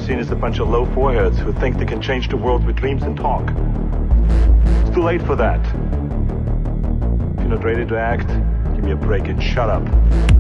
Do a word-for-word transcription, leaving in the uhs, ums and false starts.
seen is a bunch of low foreheads who think they can change the world with dreams and talk. It's too late for that. If you're not ready to act, give me a break and shut up.